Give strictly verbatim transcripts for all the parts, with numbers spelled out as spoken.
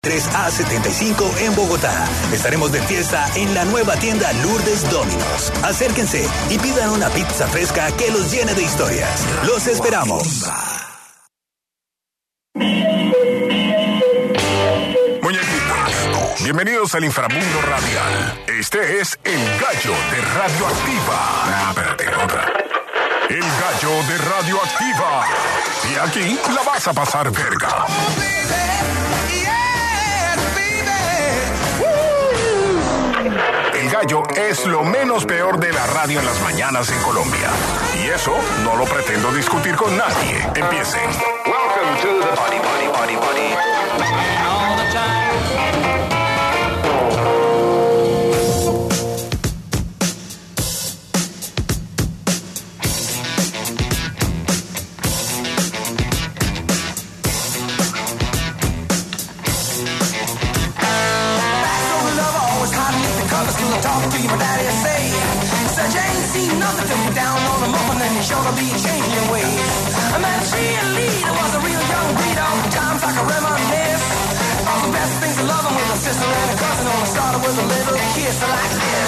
tres A setenta y cinco en Bogotá. Estaremos de fiesta en la nueva tienda Lourdes Domino's. Acérquense y pidan una pizza fresca que los llene de historias. Los esperamos. Muñequitos, bienvenidos al inframundo radial. Este es El Gallo de Radioactiva. Ah, espérate, otra. El Gallo de Radioactiva. Y aquí la vas a pasar verga. El Gallo es lo menos peor de la radio en las mañanas en Colombia. Y eso no lo pretendo discutir con nadie. Empiecen. Welcome to the Body, Body, Body, Body. All the time. Talk to you, my daddy say, such ain't seen nothing to put down on the muffin, and you sure to be changing your ways. A man, she a leader was a real young breed, all the times like a reminisce. All the best things of loving with a sister and a cousin, only started with a little kiss like this.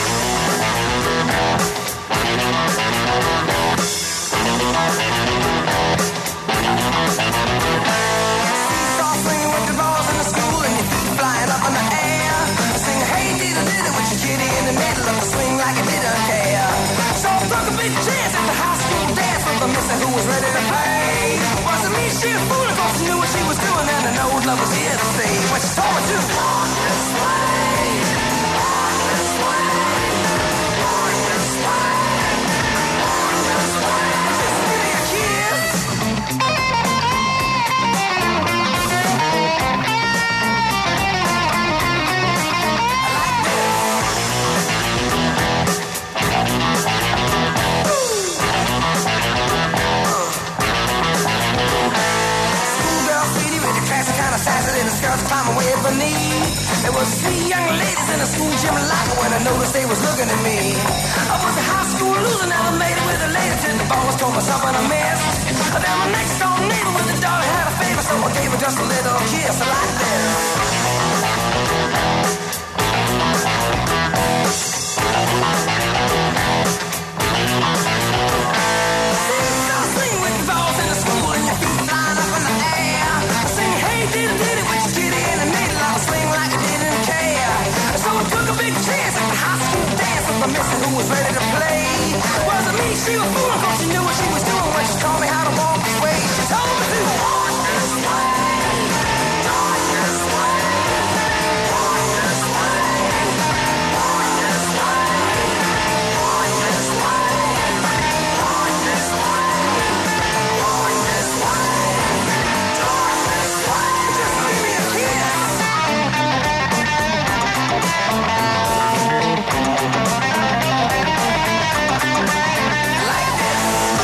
Seesaw swinging with the balls in the school, and your feet flying up in the air. Sing hey diddle diddle with your kitty in the middle of the swing like it didn't care. So I took a big chance at the high school dance with the mister who was ready to play. Wasn't me, she a fool, of course she knew what she was doing, and I know love was here to stay. What she told me to walk this way, walk this way, walk this way, walk this way. Just give me a kiss. Sassy in the skirts climbing way beneath. There was three young ladies in the school gym locker when I noticed they was looking at me. I was a high school loser, never made it with the ladies till the boss told me something I missed. Then my next door neighbor with the daughter had a favor, so I gave her just a little kiss like this. Sing with the balls in the school and your feet flying up in the air. Sing hey diddle diddle with your kitty in the middle. I was swing like I didn't care. So I took a big chance at the high school dance with the mister who was ready to play. Wasn't me, she was fooling, cause she knew what she was doing when she taught me how to walk this way. She told me to walk this way, walk this way, walk this way, walk this way, walk this way, walk this way, walk this way. Just give me a kiss. Like this.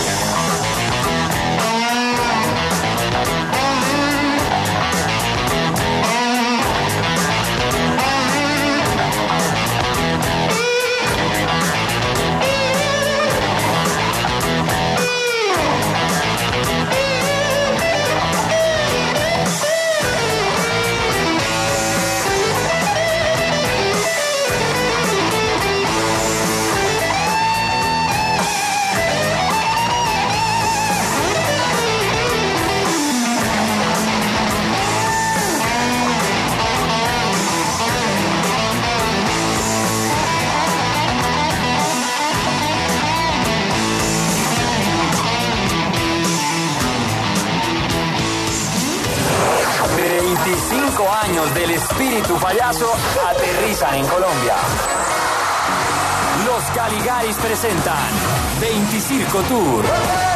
veinticinco años del espíritu payaso aterrizan en Colombia. Los Caligaris presentan veinticirco Tour.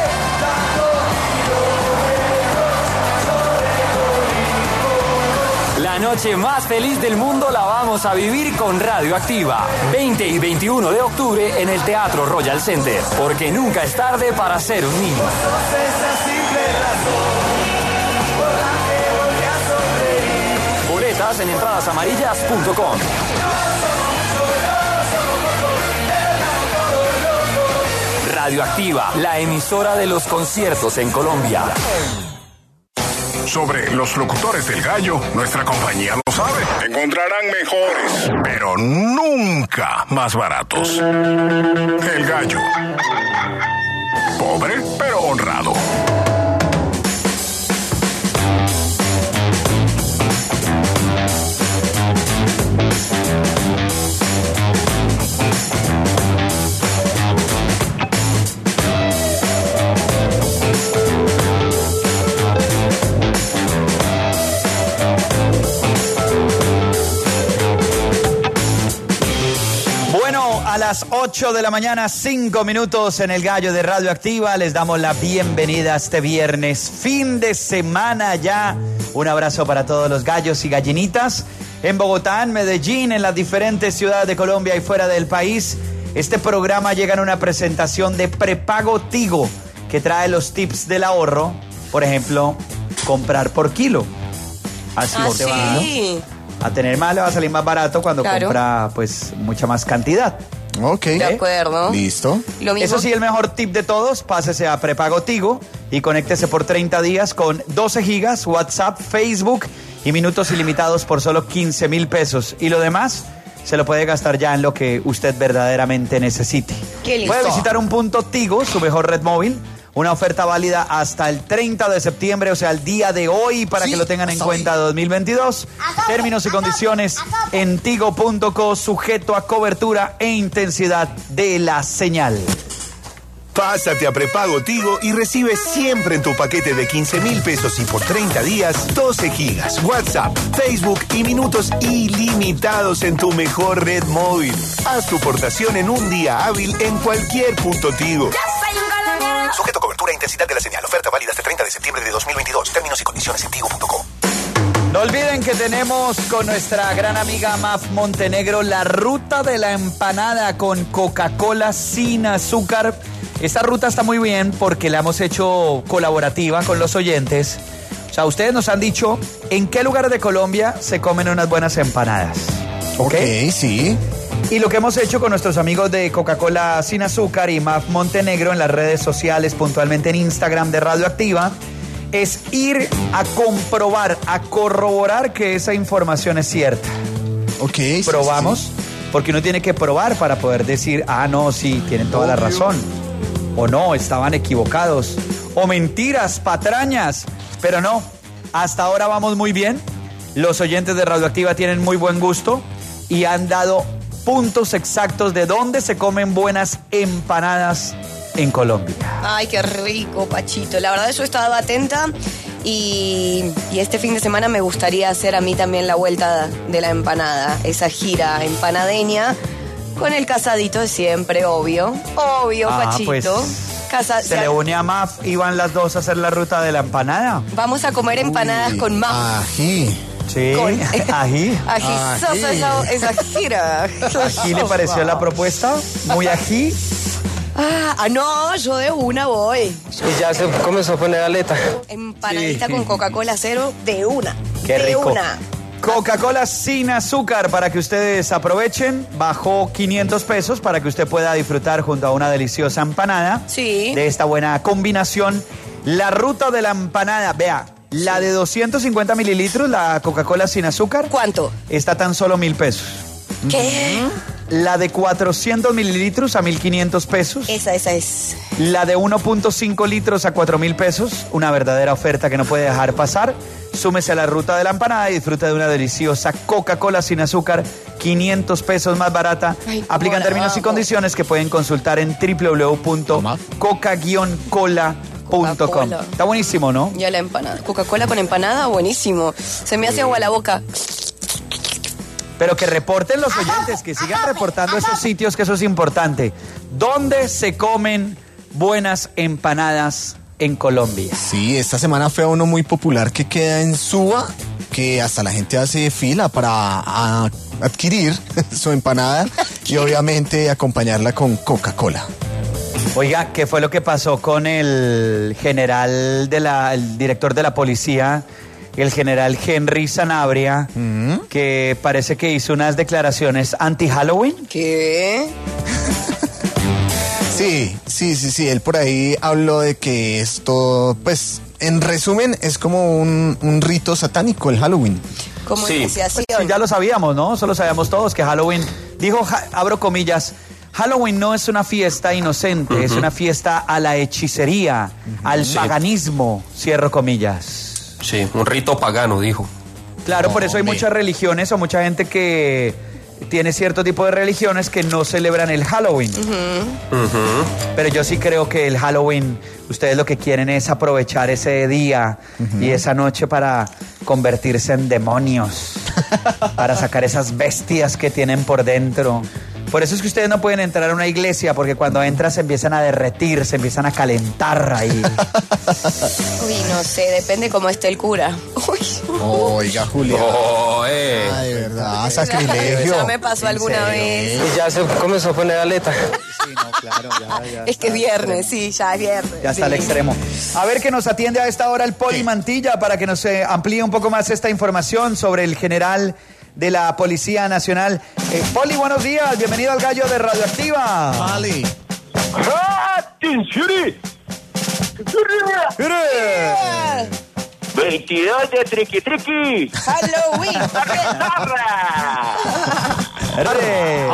La noche más feliz del mundo la vamos a vivir con Radioactiva. veinte y veintiuno de octubre en el Teatro Royal Center. Porque nunca es tarde para ser un niño. Boletas en entradas amarillas punto com. Radioactiva, la emisora de los conciertos en Colombia. Sobre los locutores del Gallo, nuestra compañía lo sabe. Encontrarán mejores, pero nunca más baratos. El Gallo. Pobre, pero honrado. A las ocho de la mañana, cinco minutos en el Gallo de Radioactiva. Les damos la bienvenida a este viernes, fin de semana ya. Un abrazo para todos los gallos y gallinitas en Bogotá, en Medellín, en las diferentes ciudades de Colombia y fuera del país. Este programa llega en una presentación de Prepago Tigo, que trae los tips del ahorro. Por ejemplo, comprar por kilo. Así ah, te sí. va a tener más, le va a salir más barato cuando claro. compra pues mucha más cantidad. Ok. De acuerdo. Listo. Lo mismo. Eso sí, el mejor tip de todos, pásese a Prepago Tigo y conéctese por treinta días con doce gigas, WhatsApp, Facebook y minutos ilimitados por solo quince mil pesos. Y lo demás se lo puede gastar ya en lo que usted verdaderamente necesite. Qué lindo. Puede visitar un punto Tigo, su mejor red móvil. Una oferta válida hasta el treinta de septiembre, o sea, el día de hoy, para sí, que lo tengan en hoy. cuenta dos mil veintidós. Términos y condiciones en tigo punto co, sujeto a cobertura e intensidad de la señal. Pásate a Prepago Tigo y recibe siempre en tu paquete de quince mil pesos y por treinta días, doce gigas, WhatsApp, Facebook y minutos ilimitados en tu mejor red móvil. Haz tu portación en un día hábil en cualquier punto Tigo. Sujeto a cobertura e intensidad de la señal. Oferta válida hasta el treinta de septiembre de dos mil veintidós. Términos y condiciones en tigo punto co. No olviden que tenemos con nuestra gran amiga Maf Montenegro la ruta de la empanada con Coca-Cola sin azúcar. Esta ruta está muy bien porque la hemos hecho colaborativa con los oyentes. O sea, ustedes nos han dicho en qué lugares de Colombia se comen unas buenas empanadas. Ok, ¿Ok? sí. Y lo que hemos hecho con nuestros amigos de Coca-Cola sin azúcar y Maf Montenegro en las redes sociales, puntualmente en Instagram de Radioactiva, es ir a comprobar, a corroborar que esa información es cierta. Ok. sí, Probamos, sí. porque uno tiene que probar para poder decir, ah, no, sí, tienen toda la razón. O no, estaban equivocados. O mentiras, patrañas. Pero no, hasta ahora vamos muy bien. Los oyentes de Radioactiva tienen muy buen gusto y han dado puntos exactos de dónde se comen buenas empanadas en Colombia. Ay, qué rico, Pachito. La verdad, yo estaba atenta y, y este fin de semana me gustaría hacer a mí también la vuelta de la empanada, esa gira empanadeña con el casadito de siempre, obvio. Obvio, Ah, Pachito. pues, Casa- Se le une a Maf y van las dos a hacer la ruta de la empanada. Vamos a comer empanadas Uy, con más. Ají. Sí, Con- ají. Ajizosa Ají. esa, esa gira. ¿Ají le pareció la propuesta? ¿Muy ají? Ah, ah, no, yo de una voy. Y ya se comenzó a poner aleta. Empanadita Sí. con Coca-Cola cero de una. Qué de rico. una. Coca-Cola sin azúcar para que ustedes aprovechen. Bajó quinientos pesos para que usted pueda disfrutar junto a una deliciosa empanada. Sí. De esta buena combinación. La ruta de la empanada, vea, la de doscientos cincuenta mililitros, la Coca-Cola sin azúcar, ¿Cuánto? está tan solo mil pesos. ¿Qué? La de cuatrocientos mililitros a mil quinientos pesos. Esa, esa es. La de uno punto cinco litros a cuatro mil pesos, una verdadera oferta que no puede dejar pasar. Súmese a la ruta de la empanada y disfruta de una deliciosa Coca-Cola sin azúcar, quinientos pesos más barata. Ay, Aplican cómo la términos y amo. condiciones que pueden consultar en w w w punto coca guion cola punto com. Coca-Cola. Está buenísimo, ¿no? Ya la empanada. Coca-Cola con empanada, buenísimo. Se me hace agua la boca. Pero que reporten los oyentes, que sigan reportando esos sitios, que eso es importante. ¿Dónde se comen buenas empanadas en Colombia? Sí, esta semana fue uno muy popular que queda en Suba, que hasta la gente hace fila para a- adquirir su empanada y obviamente acompañarla con Coca-Cola. Oiga, ¿qué fue lo que pasó con el general de la, el director de la policía, el general Henry Sanabria, que parece que hizo unas declaraciones anti-Halloween? ¿Qué? Sí, sí, sí, sí, él por ahí habló de que esto, pues, en resumen, es como un, un rito satánico el Halloween. Como Sí. iniciación. Sí, ya lo sabíamos, ¿no? Eso lo sabíamos todos, que Halloween, dijo, ja- abro comillas, Halloween no es una fiesta inocente, uh-huh. es una fiesta a la hechicería, uh-huh. al Sí. paganismo, cierro comillas. Sí, un rito pagano, dijo. Claro, No, por eso hay hombre. muchas religiones o mucha gente que tiene cierto tipo de religiones que no celebran el Halloween. Uh-huh. Ujú. Pero yo sí creo que el Halloween, ustedes lo que quieren es aprovechar ese día uh-huh. y esa noche para convertirse en demonios, para sacar esas bestias que tienen por dentro. Por eso es que ustedes no pueden entrar a una iglesia, porque cuando entran se empiezan a derretir, se empiezan a calentar ahí. Uy, no sé, depende cómo esté el cura. Uy. Oiga, Julia. Oh, eh. Ay, de verdad, Ya sacrilegio. me pasó alguna vez. Y ya se comenzó a poner aleta. Sí, no, claro, ya, ya Es que es viernes, sí, ya es viernes. Ya está sí. al extremo. A ver que nos atiende a esta hora el Poli ¿Qué? Mantilla para que nos eh, amplíe un poco más esta información sobre el general de la Policía Nacional. Eh, Poli, buenos días, bienvenido al Gallo de Radioactiva. Vale. ¡Mire! veintidós de triqui triqui. Halloween. ¡Arre!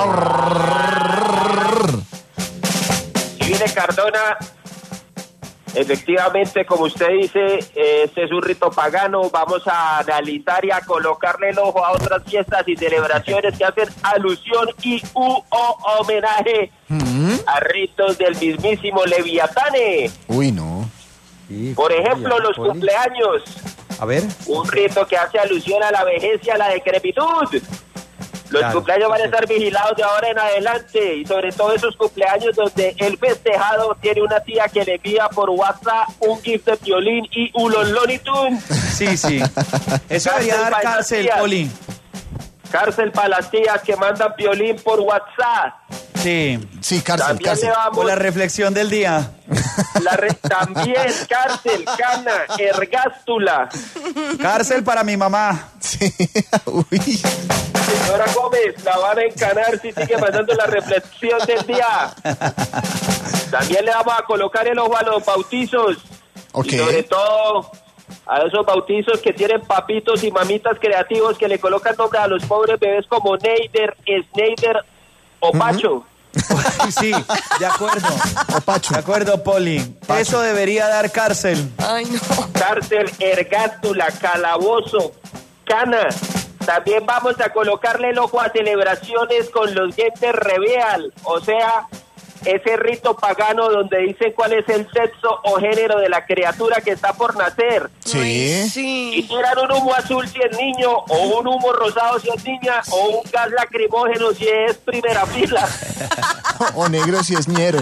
Si viene Cardona, efectivamente, como usted dice, este es un rito pagano. Vamos a analizar y a colocarle el ojo a otras fiestas y celebraciones que hacen alusión y u o homenaje a ritos del mismísimo Leviatane. Uy, no. Sí, Por ejemplo, ya, los Poli. cumpleaños. A ver. Un rito que hace alusión a la vejez y a la decrepitud. Los Claro, cumpleaños van a sí. estar vigilados de ahora en adelante, y sobre todo esos cumpleaños donde el festejado tiene una tía que le envía por WhatsApp un gift de violín y un Looney Tunes. Sí, sí. Eso debería dar para cárcel, esas tías. Poli. Cárcel para las tías que mandan violín por WhatsApp. Sí. Sí, cárcel, También cárcel. le vamos Por la reflexión del día. la re- también cárcel, cana, ergástula. Cárcel para mi mamá. Sí. Uy. Señora Gómez, la van a encanar si sigue mandando la reflexión del día. También le vamos a colocar el ojo a los bautizos. Ok. Y sobre todo a esos bautizos que tienen papitos y mamitas creativos que le colocan nombre a los pobres bebés como Neider, Sneider o Pacho. Sí, de acuerdo. O Pacho. De acuerdo, Poli. Eso debería dar cárcel. Ay, no. Cárcel, ergástula, calabozo, cana. También vamos a colocarle el ojo a celebraciones con los gender reveal, o sea, ese rito pagano donde dicen cuál es el sexo o género de la criatura que está por nacer. Sí. Ay, Y sí. tiran un humo azul si es niño, o un humo rosado si es niña, o un gas lacrimógeno si es primera fila. O negro si es ñero.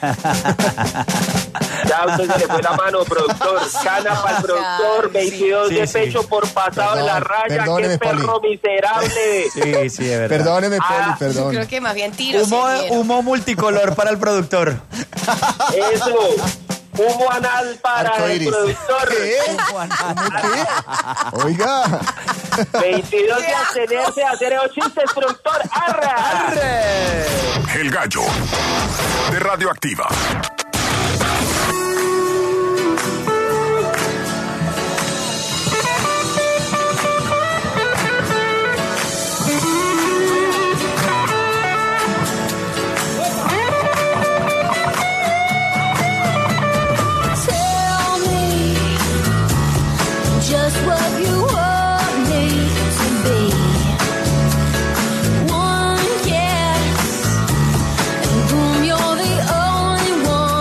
Ya a usted se le fue la mano, productor. Cana para el productor, veintidós Sí, de sí. pecho por pasado en la Perdón, raya. perdóneme, ¡Qué perro Poli. miserable! Sí, sí, de verdad. Perdóneme, Poli, Ah, Yo perdón. creo que más bien tiro. Humo, si quiero. humo multicolor para el productor. Eso. Humo anal para Arcoiris. el productor. ¿Qué? ¿Qué? Oiga. veintidós de abstenerse a hacer esos chistes, productor. ¡Arra! El Gallo de Radioactiva. Tell me just what you want me to be. One guess, and boom, you're the only one.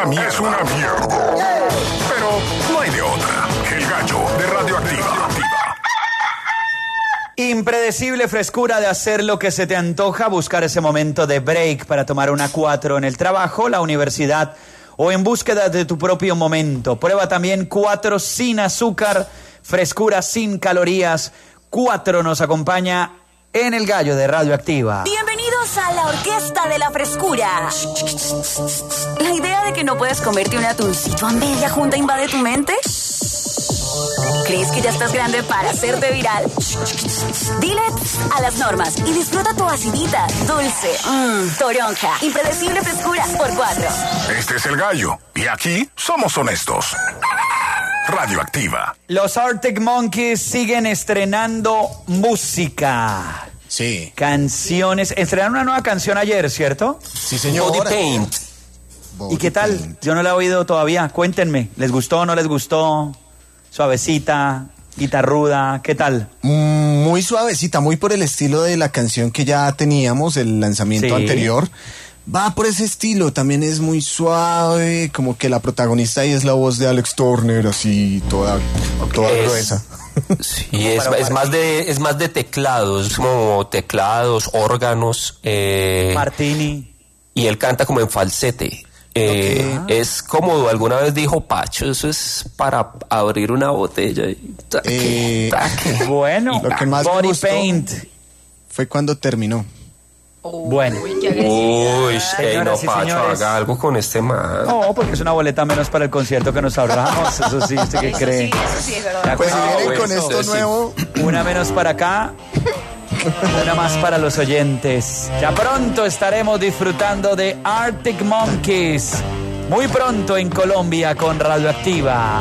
mierda. Es una mierda. Pero no hay de otra. El Gallo de Radioactiva. Impredecible frescura de hacer lo que se te antoja, buscar ese momento de break para tomar una cuatro en el trabajo, la universidad o en búsqueda de tu propio momento. Prueba también cuatro sin azúcar, frescura sin calorías. cuatro nos acompaña en el Gallo de Radioactiva. Bienvenidos a la Orquesta de la Frescura. ¿La idea de que no puedes comerte un atuncito a media junta invade tu mente? ¿Crees que ya estás grande para hacerte viral? Dile a las normas y disfruta tu acidita, dulce, mmm, toronja, impredecible frescura por cuatro. Este es el Gallo y aquí somos honestos. Radioactiva. Los Arctic Monkeys siguen estrenando música. Sí. Canciones. Estrenaron una nueva canción ayer, ¿cierto? Sí, señor. Body Paint. Body ¿Y qué tal? Paint. Yo no la he oído todavía. Cuéntenme. ¿Les gustó o no les gustó? Suavecita, guitarruda, ¿qué tal? Mm, Muy suavecita, muy por el estilo de la canción que ya teníamos, el lanzamiento Sí. anterior. Va por ese estilo, también es muy suave, como que la protagonista ahí es la voz de Alex Turner, así toda, toda Es- gruesa. Sí, es, es más de es más de teclados, como teclados, órganos, eh, Martini. y él canta como en falsete. Eh, Es como alguna vez dijo Pacho, eso es para abrir una botella. Y taque, Eh, taque. Bueno, Lo que más me Body gustó Paint. Fue cuando terminó. Bueno. Qué agresividad. Uy, ey, no, Señoras y Pacho, señores. haga algo con este man. No, porque es una boleta menos para el concierto que nos ahorramos. Eso sí, ¿usted qué Eso cree? sí, eso sí es verdad. Pues si Ah, vienen bueno, con esto entonces sí. nuevo, Una menos para acá, una más para los oyentes. Ya pronto estaremos disfrutando de Arctic Monkeys. Muy pronto en Colombia con Radioactiva.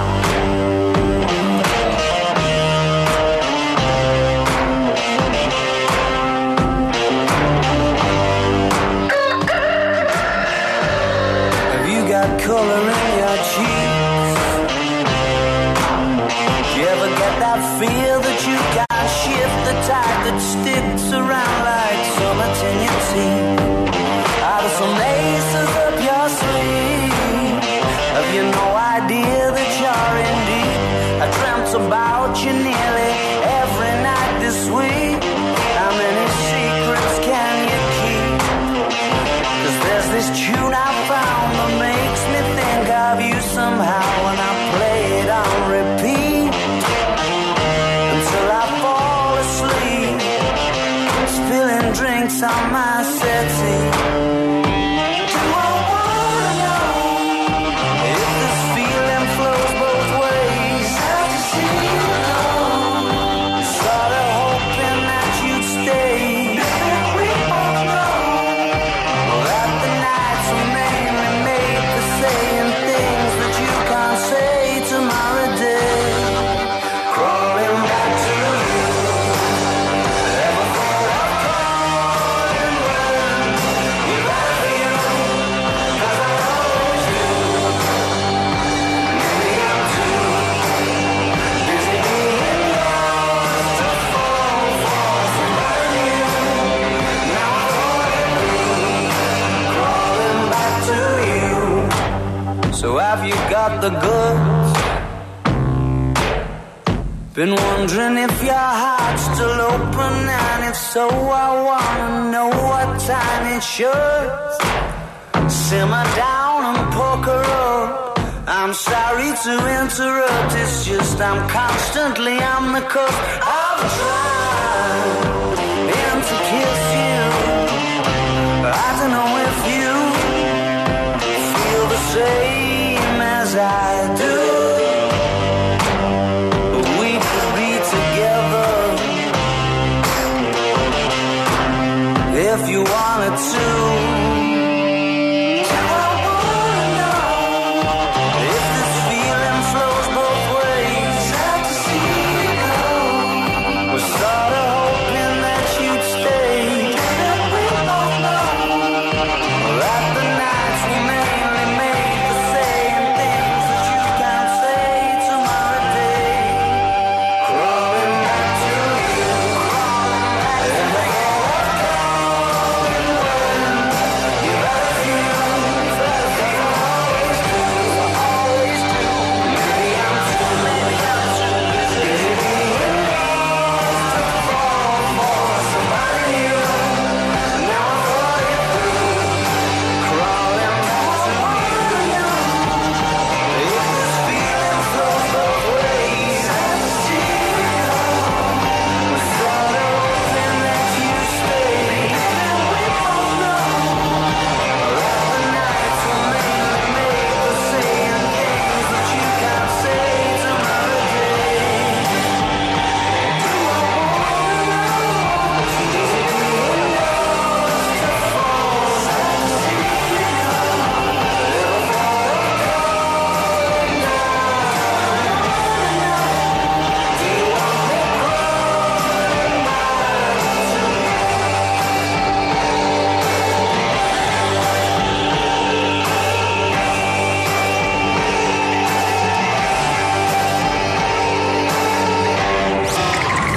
Have you got color in your cheeks? Do you ever get that feel that you can't shift, the tide that sticks around like summer in your teeth? Are there some aces up your sleeve? Have you no idea that you're in deep? I dreamt about you nearly every night this week. How many secrets can you keep? 'Cause there's this tune I found that makes me think of you somehow, and I play it on repeat until I fall asleep, spilling drinks on my settee. Do I wanna know if this feeling flows both ways? Sad to see you go. Sorta hoping that you'd stay. We both know that the nights were mainly made for saying things that you can't say tomorrow day. Crawling back to you. Ever thought of calling when you love you? 'Cause I always do. Maybe I'm too busy being lost to fall for somebody new. Now I'm falling through, crawling back to you. So have you got the goods? Been wondering if your heart's still open, and if so, I wanna know what time it should. Simmer down and poker up. I'm sorry to interrupt, it's just I'm constantly on the cusp of trying and to kiss you. I don't know if you feel the same as I do. We could be together if you wanted to. Do I wanna know if this feeling flows both ways? Sad to see you go. We're sorta hoping that you'd stay. And we both know that the nights were mainly made for saying things that you can't say tomorrow day. Crawling back to you, crawling back to you.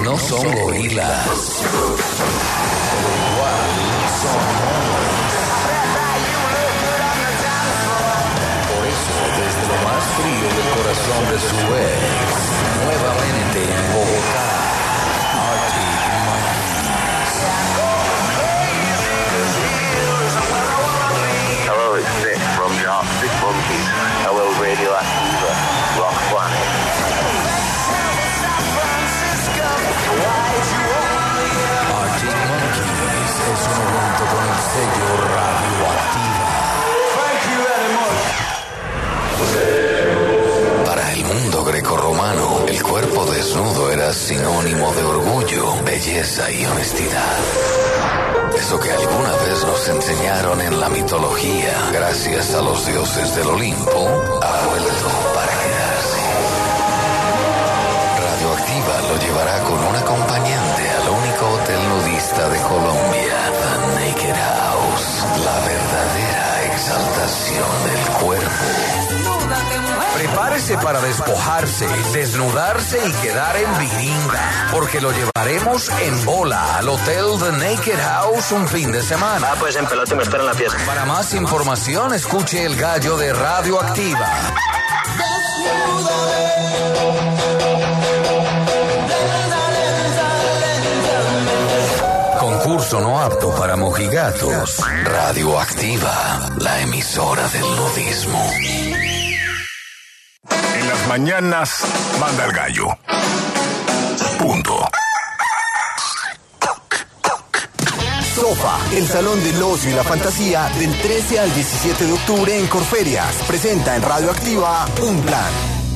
no son gorilas. Pero igual son monos. Por eso, desde lo más frío del corazón de Suez, nuevamente en Bogotá, Arctic Monkeys. Hello, it's Nick from the Arctic Monkeys. Hello, Radioactiva, Rock Planet. Arctic Monkeys es un evento con el sello Radioactiva. Para el mundo grecorromano, el cuerpo desnudo era sinónimo de orgullo, belleza y honestidad. Eso que alguna vez nos enseñaron en la mitología, gracias a los dioses del Olimpo, ha vuelto para quedarse. Radioactiva lo llevará con un acompañante al único hotel nudista de Colombia, The Naked House, la verdadera exaltación del cuerpo. Prepárese para despojarse, desnudarse y quedar en viringa, porque lo llevaremos en bola al Hotel The Naked House un fin de semana. Ah, pues en pelota me espera en la fiesta. Para más información, escuche El Gallo de Radioactiva. Concurso no apto para mojigatos. Radioactiva, la emisora del nudismo. En las mañanas, manda el gallo. Punto. Sofa, el Salón del Ocio y la Fantasía, del trece al diecisiete de octubre en Corferias. Presenta en Radioactiva un plan.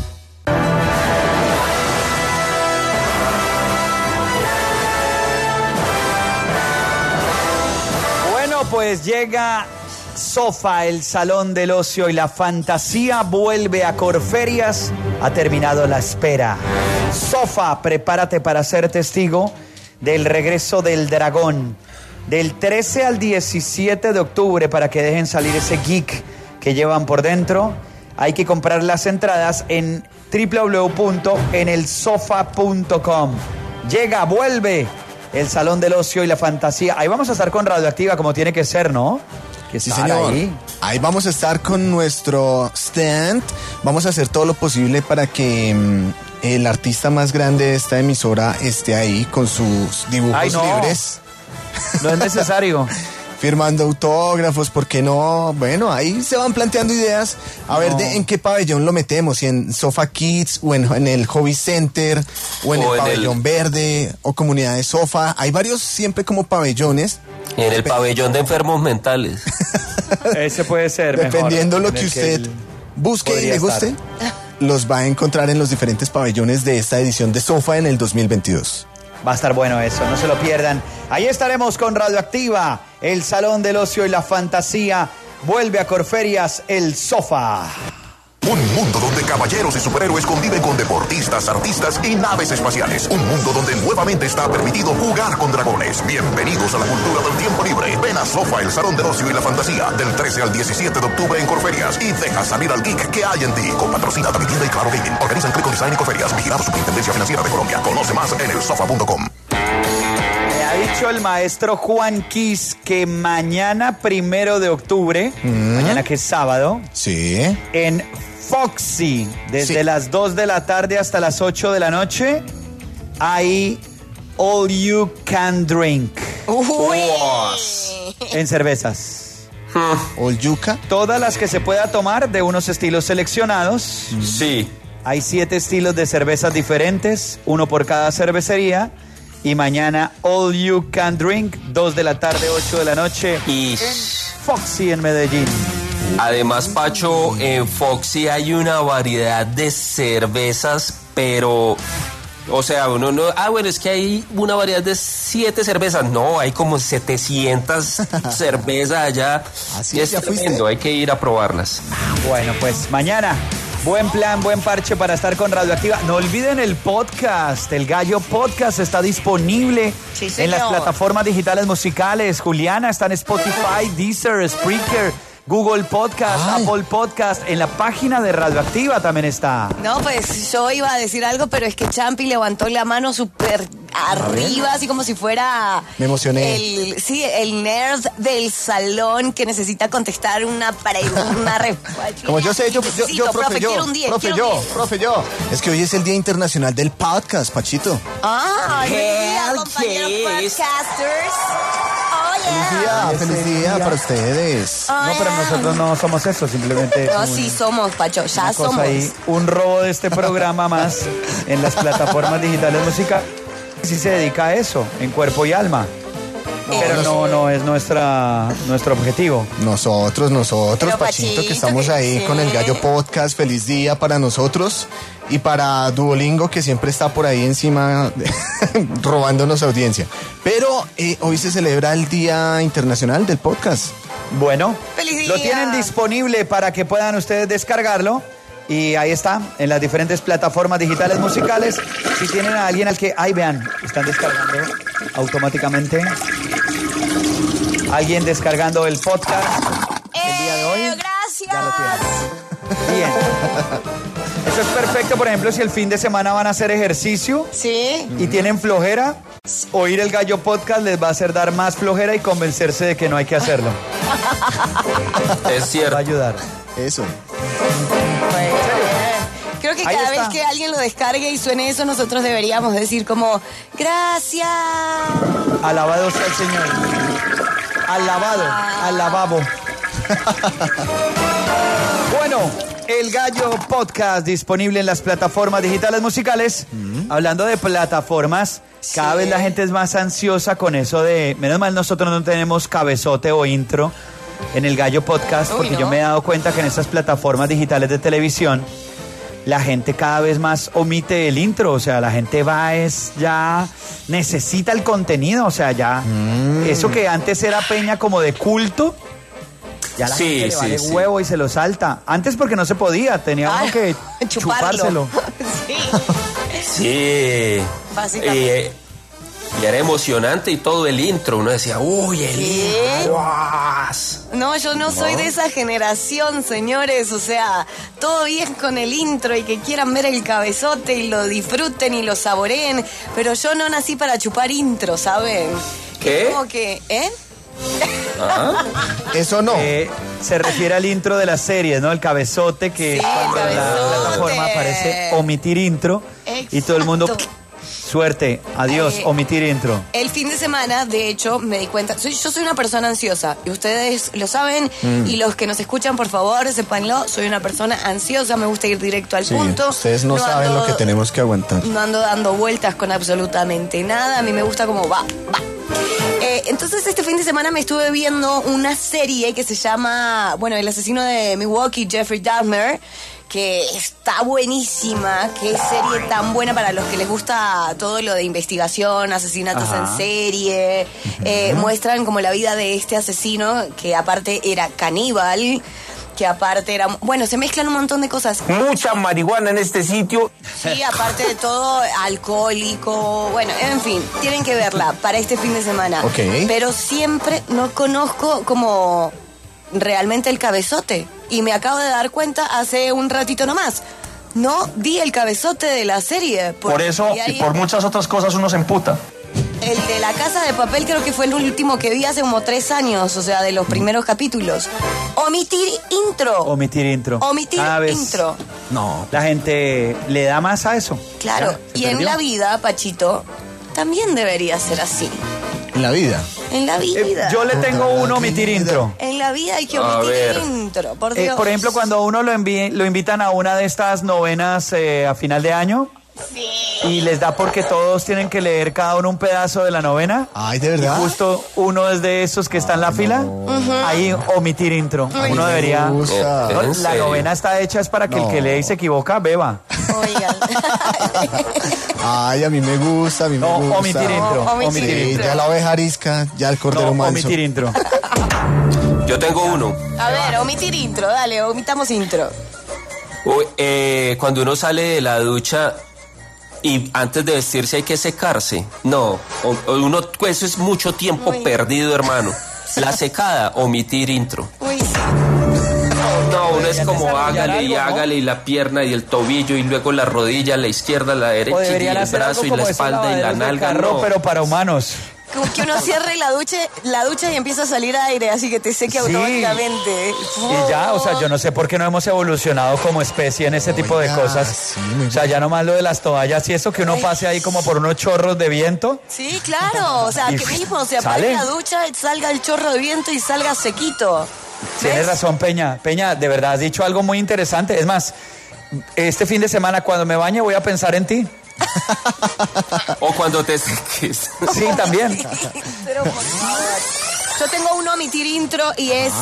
Bueno, pues llega Sofa, el Salón del Ocio y la Fantasía, vuelve a Corferias. Ha terminado la espera. Sofa, prepárate para ser testigo del regreso del dragón. Del trece al diecisiete de octubre, para que dejen salir ese geek que llevan por dentro, hay que comprar las entradas en doble u doble u doble u punto en el sofa punto com. Llega, vuelve el Salón del Ocio y la Fantasía. Ahí vamos a estar con Radioactiva como tiene que ser, ¿no? Que sí, señor. Ahí. ahí vamos a estar con nuestro stand. Vamos a hacer todo lo posible para que um, el artista más grande de esta emisora esté ahí con sus dibujos Ay, no. libres. No es necesario. Firmando autógrafos, ¿por qué no? Bueno, ahí se van planteando ideas. A no. ver, de, ¿en qué pabellón lo metemos? Si en Sofa Kids, o en, en el Hobby Center, o en o el en pabellón el... verde, o comunidad de Sofa. Hay varios siempre como pabellones. En el pabellón de enfermos mentales. Ese puede ser Dependiendo mejor, lo que usted que busque y le guste, estar. Los va a encontrar en los diferentes pabellones de esta edición de Sofa en el dos mil veintidós. Va a estar bueno eso, no se lo pierdan. Ahí estaremos con Radioactiva, el Salón del Ocio y la Fantasía. Vuelve a Corferias el Sofa. Un mundo donde caballeros y superhéroes conviven con deportistas, artistas y naves espaciales. Un mundo donde nuevamente está permitido jugar con dragones. Bienvenidos a la cultura del tiempo libre. Ven a Sofa, el Salón del Ocio y la Fantasía, del trece al diecisiete de octubre en Corferias, y deja salir al geek que hay en ti. Con patrocina de Vivienda y Claro Gaming. Organizan Click On Design y Corferias. Vigilado Superintendencia Financiera de Colombia. Conoce más en el sofa punto com. Me ha dicho el maestro Juan Quis que mañana, primero de octubre, mm. mañana que es sábado, sí, en Foxy, desde sí. las dos de la tarde hasta las ocho de la noche, hay All You Can Drink. Uy. En cervezas. All You Can. Todas las que se pueda tomar de unos estilos seleccionados. Sí. Hay siete estilos de cervezas diferentes, uno por cada cervecería. Y mañana All You Can Drink, dos de la tarde, ocho de la noche, y... en Foxy, en Medellín. Además, Pacho, en Foxy hay una variedad de cervezas, pero... O sea, uno no... Ah, bueno, es que hay una variedad de siete cervezas. No, hay como setecientas cervezas allá. Así es tremendo, hay que ir a probarlas. Bueno, pues mañana... Buen plan, buen parche para estar con Radioactiva. No olviden el podcast, el Gallo Podcast está disponible sí, en las plataformas digitales musicales. Juliana está en Spotify, Deezer, Spreaker, Google Podcast, Ay. Apple Podcast. En la página de Radioactiva también está. No, pues yo iba a decir algo, pero es que Champi levantó la mano súper arriba, así como si fuera... Me emocioné. El, sí, el nerd del salón que necesita contestar una pregunta, una respuesta. Como yo sé, yo, yo, yo, profe, profe, yo, quiero un diez, profe, quiero yo, un diez. profe, yo. Es que hoy es el Día Internacional del Podcast, Pachito. Ah, ¿Qué? feliz día, compañeros ¿Qué es? podcasters. Oh, Feliz yeah. día, feliz día para ustedes. Oh, No, pero yeah. nosotros no somos eso, simplemente es No, un- sí somos, Pacho, ya una cosa somos. ahí, un robo de este programa más en las plataformas digitales de música. Sí se dedica a eso, en cuerpo y alma. Pero no, no es nuestra, nuestro objetivo. Nosotros, nosotros, Pero, Pachito, Pachito, que estamos que ahí sí. con el Gallo Podcast. Feliz día para nosotros y para Duolingo, que siempre está por ahí encima de- robándonos audiencia. Pero eh, hoy se celebra el Día Internacional del Podcast. Bueno, ¡Feliz día! lo tienen disponible para que puedan ustedes descargarlo. Y ahí está, en las diferentes plataformas digitales musicales. Si tienen a alguien al que, ahí vean, están descargando automáticamente. Alguien descargando el podcast el día de hoy. Eh, gracias. Ya lo tienen. Bien. Eso es perfecto, por ejemplo, si el fin de semana van a hacer ejercicio Sí. y tienen flojera, oír el Gallo Podcast les va a hacer dar más flojera y convencerse de que no hay que hacerlo. Es Va a cierto. ayudar. Eso. Creo que Ahí cada está. vez que alguien lo descargue y suene eso, nosotros deberíamos decir como, gracias. Alabado sea el Señor. Alabado, alababo. Bueno, el Gallo Podcast disponible en las plataformas digitales musicales. Hablando de plataformas, cada vez la gente es más ansiosa con eso de, menos mal nosotros no tenemos cabezote o intro en el Gallo Podcast, Uy, porque ¿no? yo me he dado cuenta que en estas plataformas digitales de televisión la gente cada vez más omite el intro, o sea, la gente va es ya necesita el contenido, o sea, ya eso que antes era peña como de culto, ya la Sí, gente le sí, vale sí. huevo y se lo salta. Antes porque no se podía, tenía uno Ah, que chuparlo. chupárselo. Sí, Sí. básicamente. Y, eh, y era emocionante y todo el intro. Uno decía, uy, el ¿Qué? intro. ¡guas! No, yo no, soy de esa generación, señores. O sea, todo bien con el intro y que quieran ver el cabezote y lo disfruten y lo saboreen. Pero yo no nací para chupar intro, ¿saben? ¿Qué? Es como que, ¿eh? ¿Ah? Eso no. Eh, se refiere al intro de las series, ¿no? El cabezote que Sí, cuando el en la cabezote. plataforma aparece omitir intro y todo el mundo Exacto. suerte, adiós, Eh, omitir intro. El fin de semana, de hecho, me di cuenta. Soy, yo soy una persona ansiosa y ustedes lo saben. Mm. Y los que nos escuchan, por favor, sépanlo. Soy una persona ansiosa, me gusta ir directo al Sí, punto. ustedes no, saben ando- lo que tenemos que aguantar. No ando dando vueltas con absolutamente nada. A mí me gusta como va, va. Eh, entonces este fin de semana me estuve viendo una serie que se llama, bueno, El asesino de Milwaukee, Jeffrey Dahmer, que está buenísima. Qué serie tan buena para los que les gusta todo lo de investigación, asesinatos Ajá. en serie. Eh, muestran como la vida de este asesino, que aparte era caníbal, que aparte era... Bueno, se mezclan un montón de cosas. Mucha marihuana en este sitio. Sí, aparte de todo, alcohólico, bueno, en fin, tienen que verla para este fin de semana. Ok. Pero siempre no conozco como realmente el cabezote. Y me acabo de dar cuenta hace un ratito nomás. No vi el cabezote de la serie. Por eso y y ahí- por muchas otras cosas uno se emputa. El de la Casa de Papel creo que fue el último que vi hace como tres años, o sea, de los primeros capítulos. Omitir intro. Omitir intro. Omitir Cada vez intro. No, la gente le da más a eso. Claro, Ya, se y en perdió. la vida, Pachito, también debería ser así. En la vida. En la vida. Eh, yo le tengo uno omitir intro. En la vida hay que A omitir ver. intro, por Eh, Dios. por ejemplo, cuando a uno lo, envi- lo invitan a una de estas novenas eh, a final de año y les da porque todos tienen que leer cada uno un pedazo de la novena. Ay, ¿de Y verdad? justo uno es de esos que está en la fila. Ahí omitir intro. Uno debería. me gusta. No, ¿En la serio? novena está hecha es para que el No. que lee y se equivoca beba. Oigan. Ay, a mí me gusta, a mí me No, gusta. omitir intro. omitir Omitir Sí, intro. ya la oveja arisca, ya el cordero No, manso. omitir intro. Yo tengo uno. A ver, omitir intro, dale, omitamos intro. Uy, eh, cuando uno sale de la ducha y antes de vestirse hay que secarse. No, o- o uno, pues, eso es mucho tiempo perdido, hermano. La secada, omitir intro. Uy, sí. No, uno es como desarrollar hágale y algo, ¿no? hágale y la pierna y el tobillo y luego la rodilla, la izquierda, la O derecha y deberían el hacer brazo algo y como la esos espalda y la lavaderos de nalga. carro, no. pero para humanos. Como que uno cierre la ducha, la ducha y empieza a salir aire, así que te seque Sí. automáticamente. Y ya, o sea, yo no sé por qué no hemos evolucionado como especie en ese tipo de Oiga, cosas. sí, muy O sea, ya nomás lo de las toallas y eso que uno pase ahí como por unos chorros de viento. Sí, claro. O sea, Y que mismo se apague sale. la ducha, salga el chorro de viento y salga sequito. Tienes razón, Peña. Peña, de verdad has dicho algo muy interesante. Es más, este fin de semana cuando me bañe voy a pensar en ti. O cuando te seques. Sí, también. Pero, por favor. Yo tengo un omitir intro y es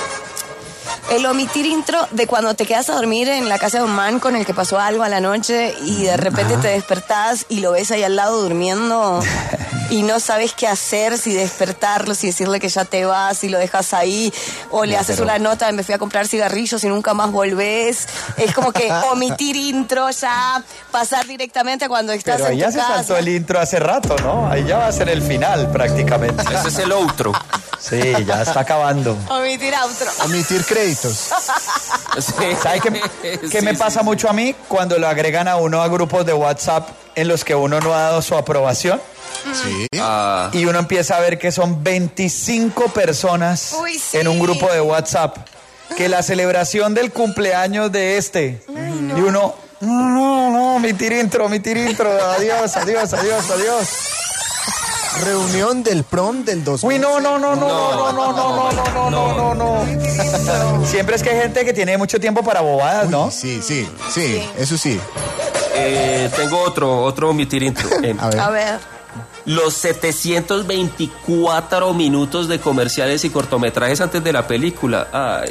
el omitir intro de cuando te quedas a dormir en la casa de un man con el que pasó algo a la noche y de repente te despertás y lo ves ahí al lado durmiendo y no sabes qué hacer, si despertarlo, si decirle que ya te vas, si lo dejas ahí o le No, haces pero- una nota de me fui a comprar cigarrillos y nunca más volvés. Es como que omitir intro ya, pasar directamente a cuando estás Pero ahí en ya tu se casa. saltó el intro hace rato, ¿no? Ahí ya va a ser el final prácticamente. Ese es el outro. Sí, ya está acabando. Omitir outro. Omitir créditos. ¿Sabe qué, qué me pasa mucho a mí cuando lo agregan a uno a grupos de WhatsApp en los que uno no ha dado su aprobación? Sí. Ah, Y uno empieza a ver que son veinticinco personas Uy, sí. en un grupo de WhatsApp. Que la celebración del cumpleaños de este. Y uno, no, no, no, omitir intro, omitir intro. Adiós, adiós, adiós, adiós. Reunión del prom del dos mil. Uy, no, no, no, no, no, no, no, no, no, no, no, no, no. Siempre es que hay gente que tiene mucho tiempo para bobadas, ¿no? Sí, sí, sí, eso sí. eh, tengo otro, otro omitir intro. Eh, A ver. A ver. Los setecientos veinticuatro minutos de comerciales y cortometrajes antes de la película. Ay.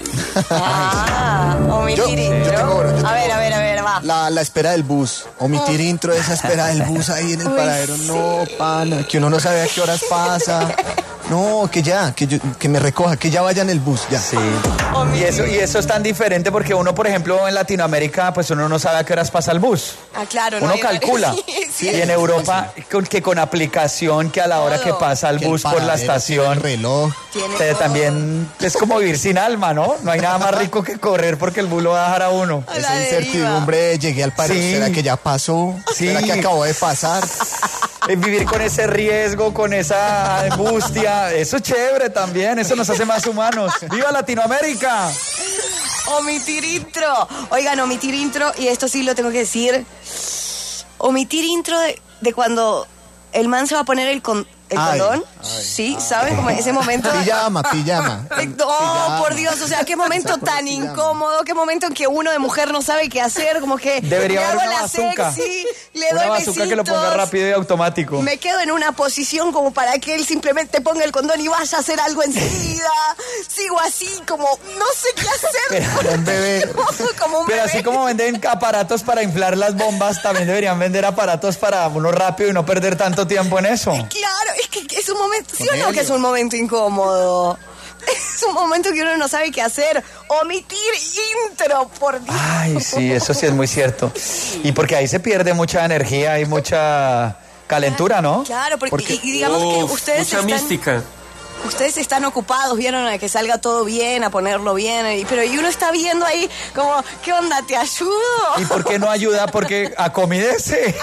Ah, omitir Yo- intro. yo tengo uno, yo tengo a ver, uno. a ver, a ver, va. La, la espera del bus. Omitir intro de esa espera del bus ahí en el Uy, paradero. sí. No, pana, que uno no sabe a qué horas pasa. No, que ya, que, yo- que me recoja, que ya vaya en el bus, ya. Sí. Y eso, y eso es tan diferente porque uno, por ejemplo, en Latinoamérica, pues uno no sabe a qué horas pasa el bus. Ah, claro. no Uno hay- calcula. Sí, Y en Europa, con, que con aplicación, que a la hora que Todo. pasa el Que el bus por la paradero, estación, el reloj. Tiene te- todo. también es como vivir sin alma, ¿no? No hay nada más rico que correr porque el bus lo va a dejar a uno. A la Esa deriva. incertidumbre, llegué al paradero. Sí. ¿Será que ya pasó? Sí. ¿Será que acabó de pasar? Es vivir con ese riesgo, con esa angustia. Eso es chévere también, eso nos hace más humanos. ¡Viva Latinoamérica! Omitir intro. Oigan, omitir intro, y esto sí lo tengo que decir. Omitir intro de, de cuando el man se va a poner el, con, el Ay, condón. Sí, ¿saben? Como ese momento. Pijama, pijama. Ay, No, por Dios, o sea, qué momento tan incómodo, qué momento en que uno de mujer no sabe qué hacer, como que Debería le haber hago una la bazooka. sexy, le Una doy bazooka que lo ponga besitos, rápido y automático. me quedo en una posición como para que él simplemente ponga el condón y vaya a hacer algo enseguida. Sigo así como, no sé qué hacer. Pero un bebé. Como un Pero bebé. así como venden aparatos para inflar las bombas, también deberían vender aparatos para uno rápido y no perder tanto tiempo en eso. Claro, es que es un momento, ¿sí o no que es un momento incómodo? Es un momento que uno no sabe qué hacer. Omitir intro, por Dios. Ay, sí, eso sí es muy cierto. Y porque ahí se pierde mucha energía y mucha calentura, ¿no? Claro, porque, Porque- y, y digamos que Uf, ustedes mucha están, mística. ustedes están ocupados, vieron a que salga todo bien, a ponerlo bien, y- pero y uno está viendo ahí como, ¿qué onda? ¿Te ayudo? ¿Y por qué no ayuda? Porque acomidece.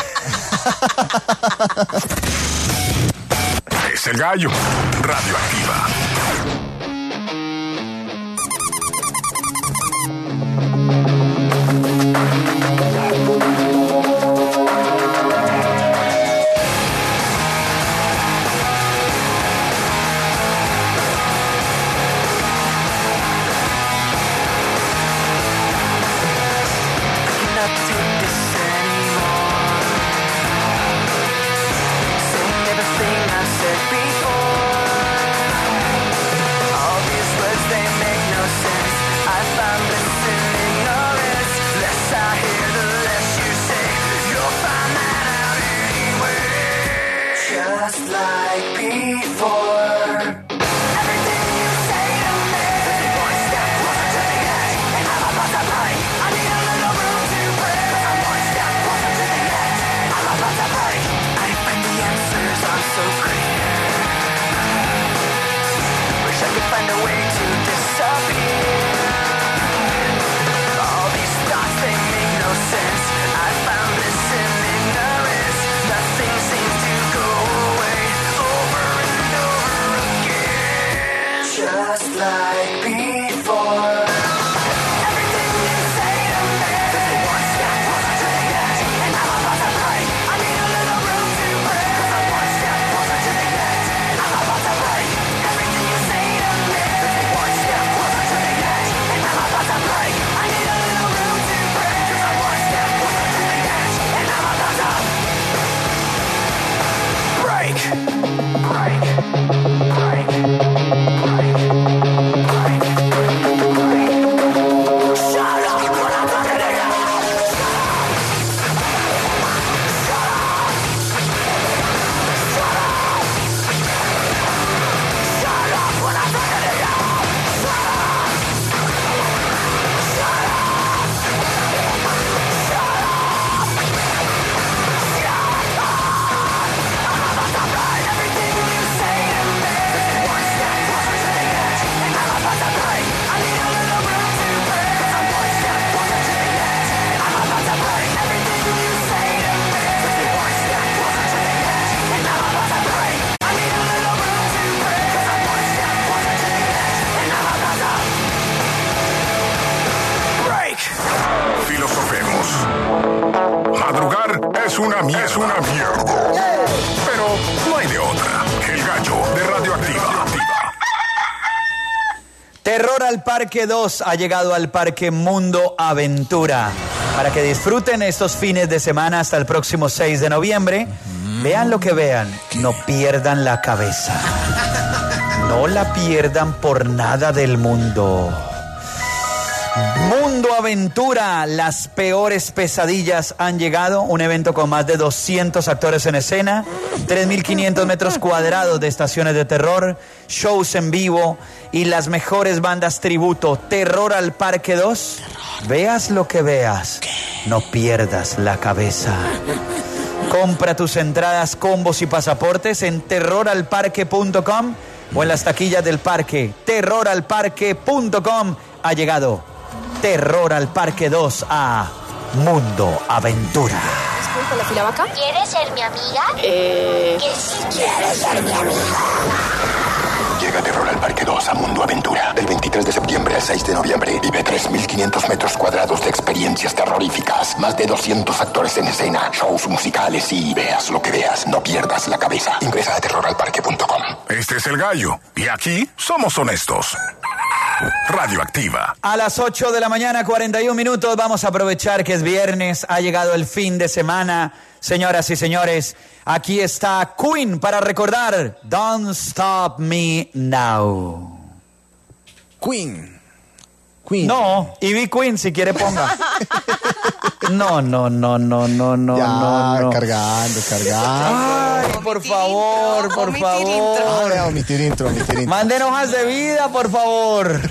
Es el gallo. Radioactiva. cannot take this anymore. Saying everything I said before. All these words, they make no sense. I find bliss in ignorance. Less I hear, the less you say. You'll find that out anyway. Just like before. Everything you say to me is one step closer to the edge, and I'm about to break. I need a little room to breathe. 'Cause I'm one step closer to the edge. I'm about to break. I find the answers are so clear. Wish I could find a way to disappear. Una mierda. Es una mierda. Pero no hay de otra. El gallo de Radioactiva. Terror al Parque dos ha llegado al Parque Mundo Aventura. Para que disfruten estos fines de semana hasta el próximo seis de noviembre. Vean lo que vean. No pierdan la cabeza. No la pierdan por nada del mundo. Mundo Aventura, las peores pesadillas han llegado. Un evento con más de doscientos actores en escena, tres mil quinientos metros cuadrados de estaciones de terror, shows en vivo y las mejores bandas tributo. Terror al Parque dos. Veas lo que veas, no pierdas la cabeza. Compra tus entradas, combos y pasaportes en terror al parque punto com o en las taquillas del parque. terror al parque punto com. Ha llegado Terror al Parque dos a Mundo Aventura. Disculpa, ¿la fila va acá? ¿Quieres ser mi amiga? Eh... Que si quieres ser mi amiga. Llega Terror al Parque dos a Mundo Aventura. Del veintitrés de septiembre al seis de noviembre. Vive tres mil quinientos metros cuadrados de experiencias terroríficas. Más de doscientos actores en escena. Shows musicales y veas lo que veas. No pierdas la cabeza. Ingresa a terror al parque punto com. Este es el gallo. Y aquí somos honestos. Radioactiva. A las ocho de la mañana, cuarenta y un minutos. Vamos a aprovechar que es viernes. Ha llegado el fin de semana. Señoras y señores, aquí está Queen para recordar Don't Stop Me Now. Queen. Queen. No, y vi Queen, si quiere ponga. No, no, no, no, no, no, ya, no, no. cargando, cargando. Ay, por favor, intro, por omitir favor. intro. Ay, omitir intro, omitir intro. Manden hojas de vida, por favor.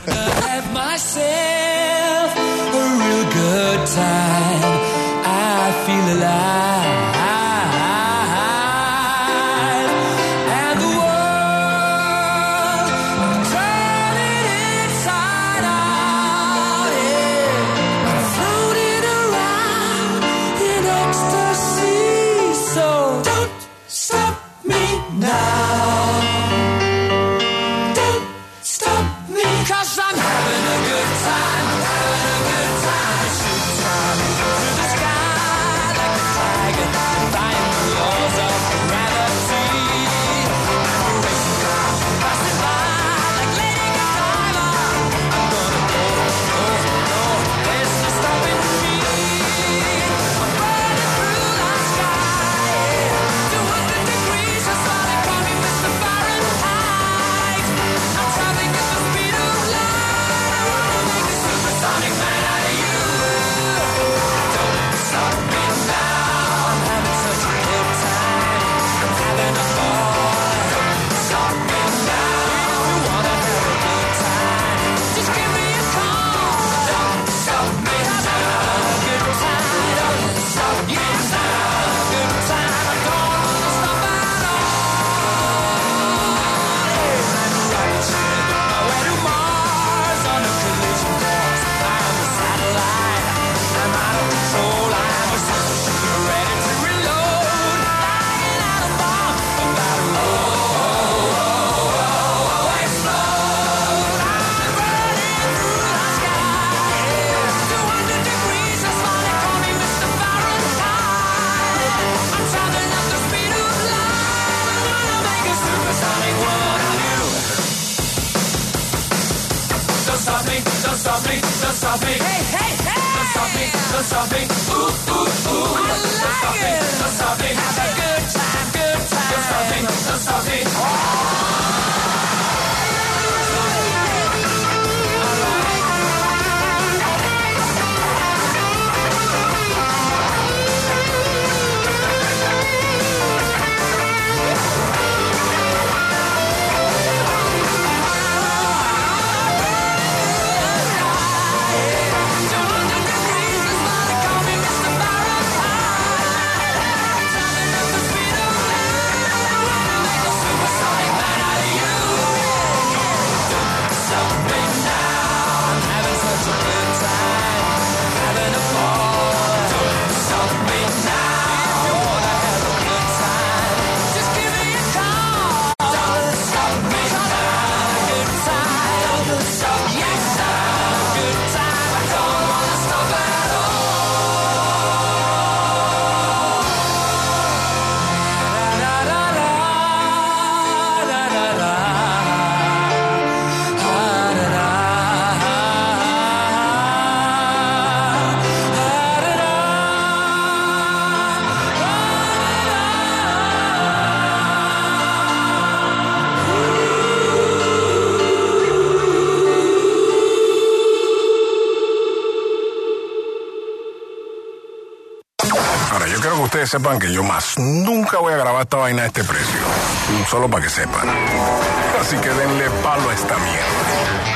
Don't stop me, Ustedes sepan que yo más nunca voy a grabar esta vaina a este precio. Solo para que sepan. Así que denle palo a esta mierda.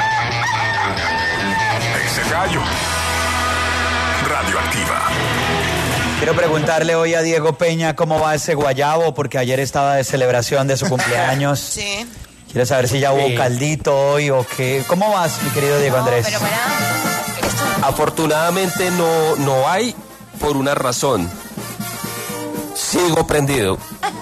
Ese gallo. Radioactiva. Quiero preguntarle hoy a Diego Peña cómo va ese guayabo, porque ayer estaba de celebración de su cumpleaños. Sí. Quiero saber si ya hubo Sí. caldito hoy o qué. ¿Cómo vas, mi querido Diego No, Andrés? pero pará. Esto... Afortunadamente no, no hay, por una razón. Sigo prendido.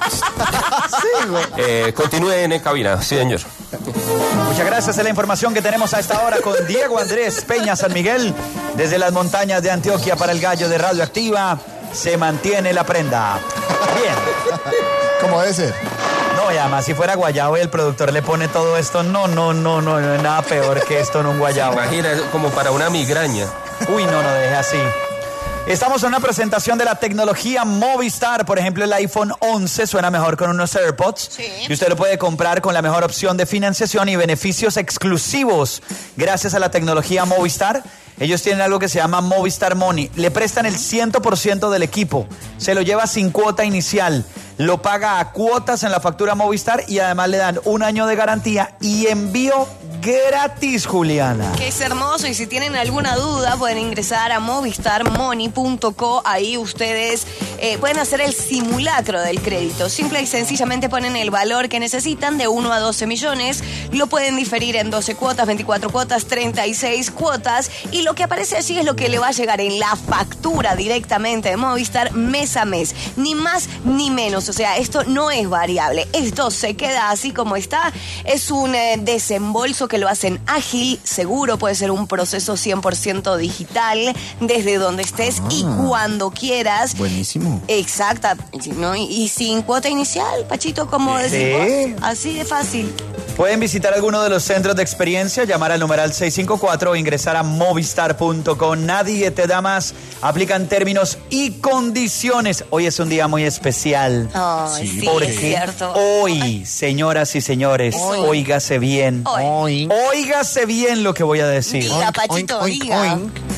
Eh, continúen en cabina, sí, señor. Muchas gracias a la información que tenemos a esta hora con Diego Andrés Peña San Miguel. Desde las montañas de Antioquia para el gallo de Radioactiva, se mantiene la prenda. Bien. ¿Cómo debe ser? No, y además si fuera guayabo y el productor le pone todo esto, no, no, no, no, no hay nada peor que esto en un guayabo. Imagina, es como para una migraña. Uy, no, no deje así. Estamos en una presentación de la tecnología Movistar. Por ejemplo, el iPhone once suena mejor con unos AirPods. Sí. Y usted lo puede comprar con la mejor opción de financiación y beneficios exclusivos. Gracias a la tecnología Movistar, ellos tienen algo que se llama Movistar Money. Le prestan el cien por ciento del equipo. Se lo lleva sin cuota inicial. Lo paga a cuotas en la factura Movistar y además le dan un año de garantía y envío gratis, Juliana. Que es hermoso, y si tienen alguna duda pueden ingresar a movistar money punto co. Ahí ustedes eh, pueden hacer el simulacro del crédito. Simple y sencillamente ponen el valor que necesitan de uno a doce millones. Lo pueden diferir en doce cuotas, veinticuatro cuotas, treinta y seis cuotas. Y lo que aparece allí es lo que le va a llegar en la factura directamente de Movistar mes a mes. Ni más ni menos. O sea, esto no es variable. Esto se queda así como está. Es un eh, desembolso que lo hacen ágil, seguro, puede ser un proceso cien por ciento digital desde donde estés Ah. y cuando quieras. Buenísimo. Exacta, ¿no? Y, y sin cuota inicial, Pachito, como Sí. decís vos, así de fácil. Pueden visitar alguno de los centros de experiencia, llamar al numeral seiscientos cincuenta y cuatro o ingresar a movistar punto com. Nadie te da más. Aplican términos y condiciones. Hoy es un día muy especial. Ay, sí, porque es cierto. hoy, señoras y señores, Hoy. óigase bien. Hoy. Óigase bien lo que voy a decir. Diga, Pachito, diga.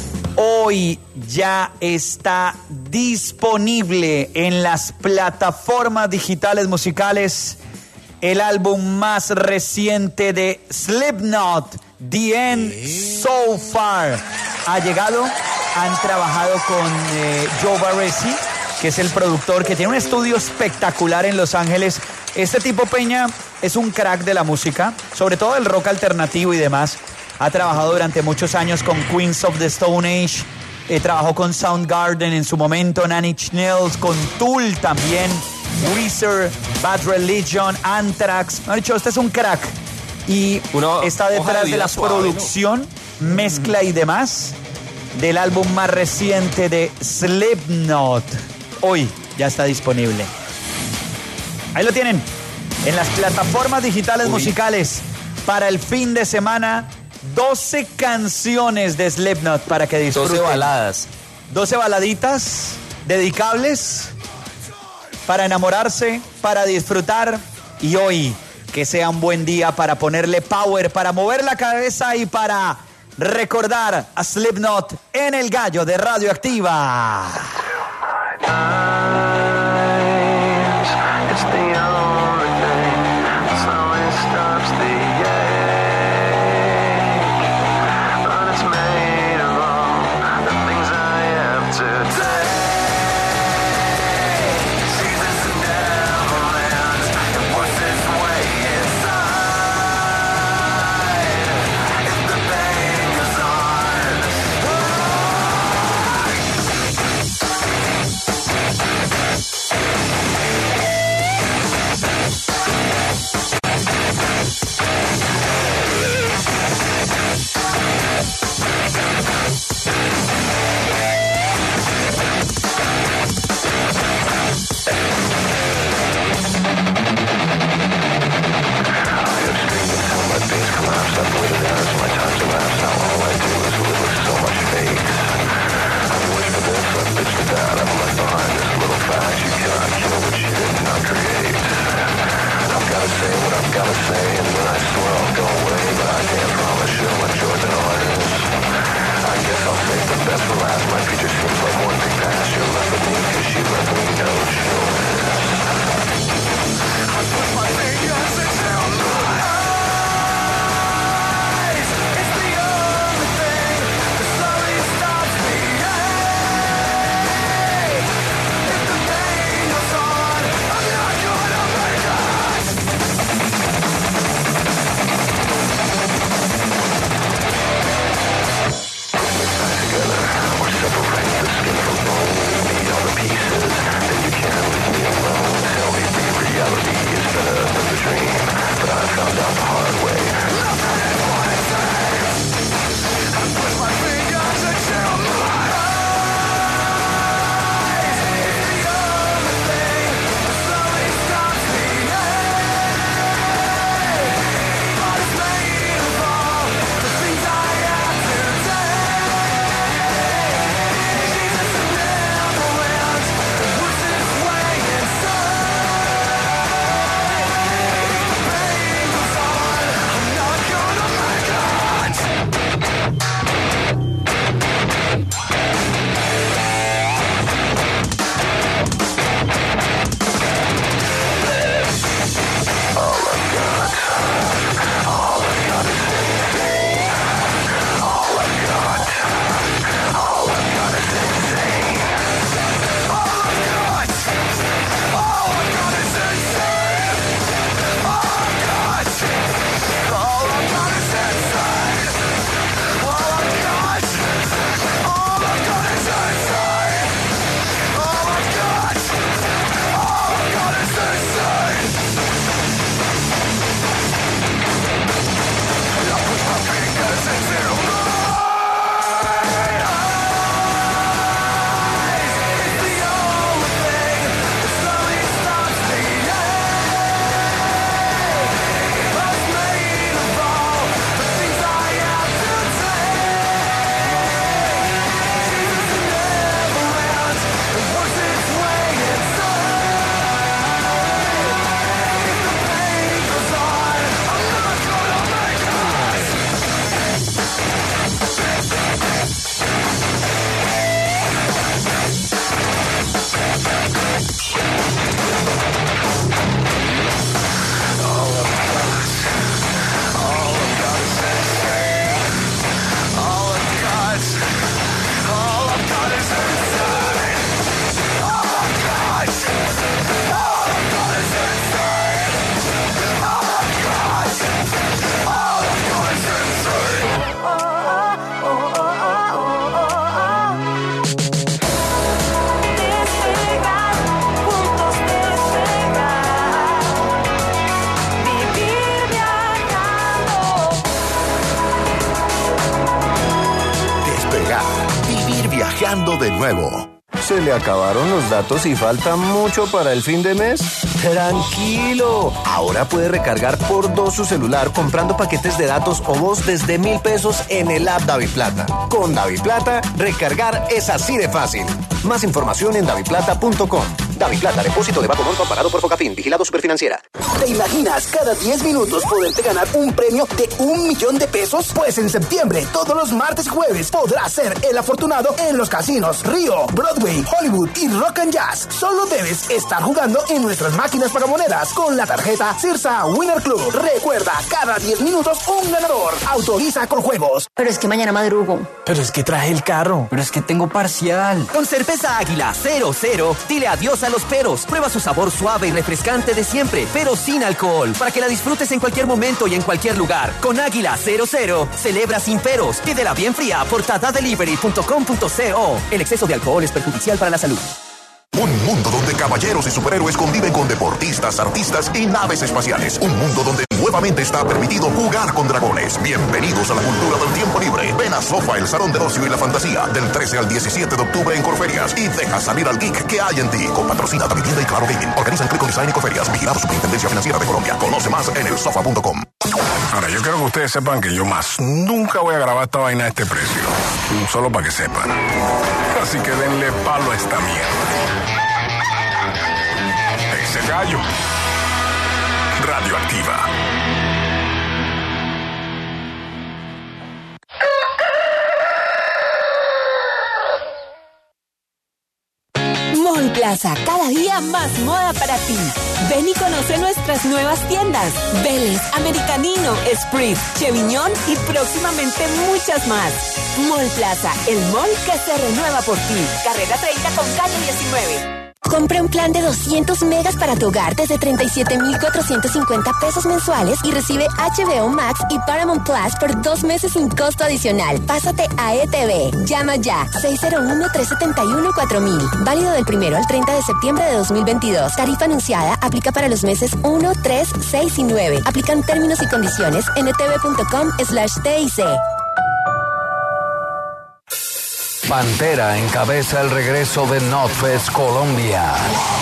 Hoy ya está disponible en las plataformas digitales musicales el álbum más reciente de Slipknot, The End So Far. Ha llegado, han trabajado con eh, Joe Barresi, que es el productor, que tiene un estudio espectacular en Los Ángeles. Este tipo, Peña, es un crack de la música, sobre todo el rock alternativo y demás. Ha trabajado durante muchos años con Queens of the Stone Age, eh, trabajó con Soundgarden en su momento, Nine Inch Nails, con Tool también, Weezer, Bad Religion, Anthrax. Me ha dicho, este es un crack. Y Uno, está hoja detrás de de, vida la suave, producción, mezcla y demás del álbum más reciente de Slipknot. Hoy ya está disponible. Ahí lo tienen, en las plataformas digitales Uy. musicales para el fin de semana. doce canciones de Slipknot para que disfruten. doce baladas. doce baladitas dedicables para enamorarse, para disfrutar Y hoy, que sea un buen día para ponerle power, para mover la cabeza y para recordar a Slipknot en el gallo de Radioactiva. Viajando de nuevo. ¿Se le acabaron los datos y falta mucho para el fin de mes? ¡Tranquilo! Ahora puede recargar por dos su celular comprando paquetes de datos o voz desde mil pesos en el app DaviPlata. Con DaviPlata, recargar es así de fácil. Más información en daviplata punto com. DaviPlata, depósito de bajo monto amparado por Focafin, vigilado Superfinanciera. ¿Te imaginas cada diez minutos poderte ganar un premio de un millón de pesos? Pues en septiembre, todos los martes y jueves, podrás ser el afortunado en los casinos Río, Broadway, Hollywood y Rock and Jazz. Solo debes estar jugando en nuestras máquinas pagamonedas con la tarjeta Cirsa Winner Club. Recuerda, cada diez minutos un ganador. Autoriza con juegos. Pero es que mañana madrugo. Pero es que traje el carro. Pero es que tengo parcial. Con cerveza Águila cero cero, dile adiós a los peros. Prueba su sabor suave y refrescante de siempre, pero sin alcohol, para que la disfrutes en cualquier momento y en cualquier lugar. Con Águila cero cero, celebra sin peros. Pídela bien fría por tata delivery punto com punto co. El exceso de alcohol es perjudicial para la salud. Un mundo donde caballeros y superhéroes conviven con deportistas, artistas y naves espaciales. Un mundo donde nuevamente está permitido jugar con dragones. Bienvenidos a la cultura del tiempo libre. Ven a Sofa, el salón de ocio y la fantasía, del trece al diecisiete de octubre en Corferias. Y deja salir al geek que hay en ti. Con patrocina Da Vivienda y Claro Gaming. Organizan Clico Design y Corferias. Vigilado Superintendencia Financiera de Colombia. Conoce más en el sofa punto com. Ahora, yo quiero que ustedes sepan que yo más nunca voy a grabar esta vaina a este precio. Solo para que sepan. Así que denle palo a esta mierda. Ese gallo. Radioactiva. Mall Plaza, cada día más moda para ti. Ven y conoce nuestras nuevas tiendas. Vélez, Americanino, Sprit, Cheviñón y próximamente muchas más. Mall Plaza, el mall que se renueva por ti. Carrera treinta con calle diecinueve. Compra un plan de doscientos megas para tu hogar desde treinta y siete mil cuatrocientos cincuenta pesos mensuales y recibe H B O Max y Paramount Plus por dos meses sin costo adicional. Pásate a E T V. Llama ya. seis cero uno, tres siete uno, cuatro mil. Válido del primero al treinta de septiembre de dos mil veintidós. Tarifa anunciada. Aplica para los meses uno, tres, seis y nueve. Aplican términos y condiciones en etv punto com slash T I C. Pantera encabeza el regreso de Notfest Colombia.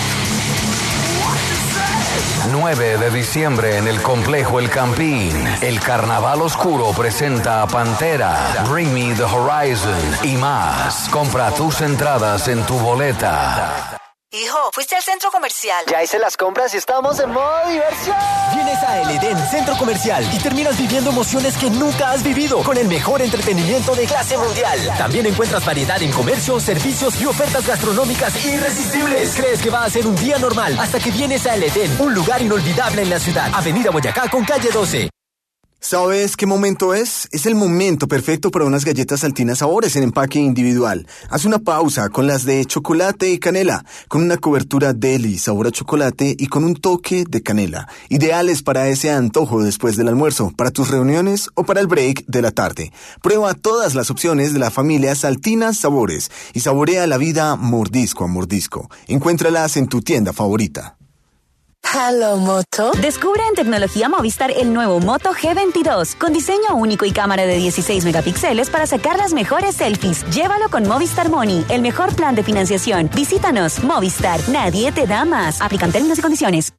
nueve de diciembre en el complejo El Campín. El Carnaval Oscuro presenta a Pantera, Bring Me the Horizon y más. Compra tus entradas en tu boleta. Hijo, ¿fuiste al centro comercial? Ya hice las compras y estamos en modo diversión. Vienes a El Edén Centro Comercial y terminas viviendo emociones que nunca has vivido con el mejor entretenimiento de clase mundial. También encuentras variedad en comercio, servicios y ofertas gastronómicas irresistibles. Crees que va a ser un día normal hasta que vienes a El Edén, un lugar inolvidable en la ciudad. Avenida Boyacá con calle doce. ¿Sabes qué momento es? Es el momento perfecto para unas galletas Saltina Sabores en empaque individual. Haz una pausa con las de chocolate y canela, con una cobertura deli, sabor a chocolate y con un toque de canela. Ideales para ese antojo después del almuerzo, para tus reuniones o para el break de la tarde. Prueba todas las opciones de la familia Saltina Sabores y saborea la vida mordisco a mordisco. Encuéntralas en tu tienda favorita. Hello, Moto. Descubre en Tecnología Movistar el nuevo Moto G veintidós, con diseño único y cámara de dieciséis megapíxeles para sacar las mejores selfies. Llévalo con Movistar Money, el mejor plan de financiación. Visítanos, Movistar, nadie te da más. Aplican términos y condiciones.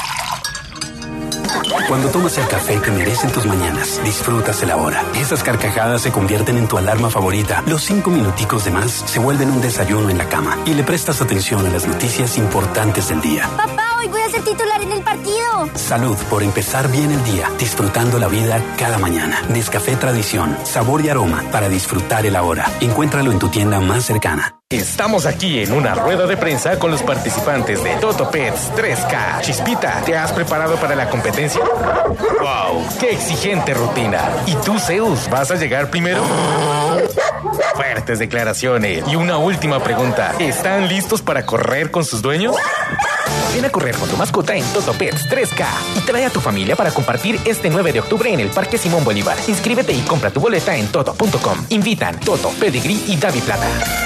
Cuando tomas el café que merecen tus mañanas, disfrutas de la hora. Esas carcajadas se convierten en tu alarma favorita. Los cinco minuticos de más se vuelven un desayuno en la cama. Y le prestas atención a las noticias importantes del día. Papá, hoy voy a ser titular en el partido. Salud por empezar bien el día, disfrutando la vida cada mañana. Nescafé Tradición, sabor y aroma para disfrutar el ahora. Encuéntralo en tu tienda más cercana. Estamos aquí en una rueda de prensa con los participantes de Toto Pets tres K. Chispita, ¿te has preparado para la competencia? ¡Wow! ¡Qué exigente rutina! ¿Y tú, Zeus, vas a llegar primero? Fuertes declaraciones. Y una última pregunta. ¿Están listos para correr con sus dueños? Ven a correr con tu mascota en Toto Pets tres K y trae a tu familia para compartir este nueve de octubre en el Parque Simón Bolívar. Inscríbete y compra tu boleta en toto punto com. Invitan Toto, Pedigree y DaviPlata.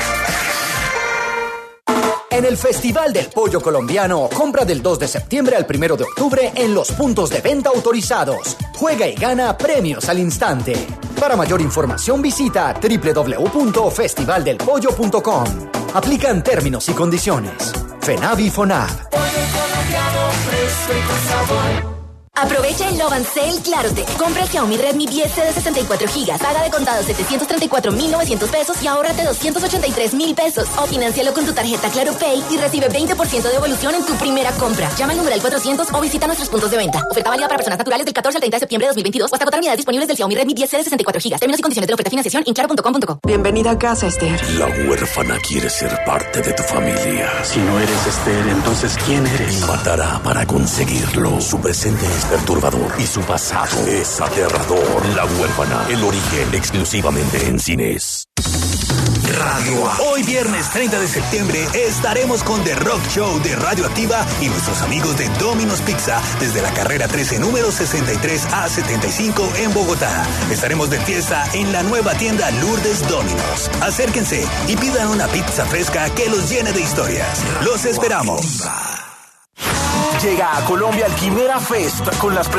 En el Festival del Pollo Colombiano, compra del dos de septiembre al primero de octubre en los puntos de venta autorizados. Juega y gana premios al instante. Para mayor información visita doble u doble u doble u punto festival del pollo punto com. Aplican términos y condiciones. FENAVI Fonab. Pollo colombiano fresco y con sabor. Aprovecha el Love and Sale Clarote. Compra el Xiaomi Redmi diez C de sesenta y cuatro gigas, paga de contado setecientos treinta y cuatro mil novecientos pesos y ahórrate doscientos ochenta y tres mil pesos. O financialo con tu tarjeta Claro Pay y recibe veinte por ciento de devolución en tu primera compra. Llama al numeral cuatrocientos o visita nuestros puntos de venta. Oferta válida para personas naturales del catorce al treinta de septiembre de dos mil veintidós o hasta agotar unidades disponibles del Xiaomi Redmi diez C de sesenta y cuatro gigas. Términos y condiciones de la oferta y financiación en claro punto com punto co. Bienvenida a casa, Esther. La huérfana quiere ser parte de tu familia. Si no eres Esther, entonces ¿quién eres? Matará para conseguirlo. Su presente es perturbador y su pasado es aterrador. La huérfana, el origen exclusivamente en cines. Radio A. Hoy viernes treinta de septiembre estaremos con The Rock Show de Radioactiva y nuestros amigos de Domino's Pizza desde la carrera trece número sesenta y tres a setenta y cinco en Bogotá. Estaremos de fiesta en la nueva tienda Lourdes Domino's. Acérquense y pidan una pizza fresca que los llene de historias. Los esperamos. Llega a Colombia el Quimera Fest con las